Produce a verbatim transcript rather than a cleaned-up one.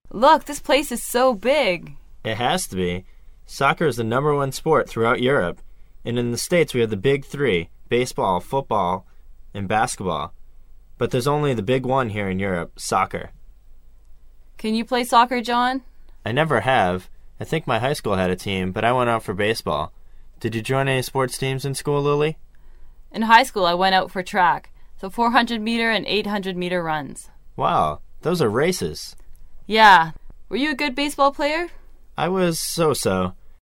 Look, this place is so big. It has to be. Soccer is the number one sport throughout Europe. And in the States, we have the big three, baseball, football, and basketball. But there's only the big one here in Europe, soccer. Can you play soccer, John? I never have. I think my high school had a team, but I went out for baseball. Did you join any sports teams in school, Lily? In high school, I went out for track, so four hundred meter and eight hundred meter runs. Wow, those are races. Yeah. Were you a good baseball player? I was so-so.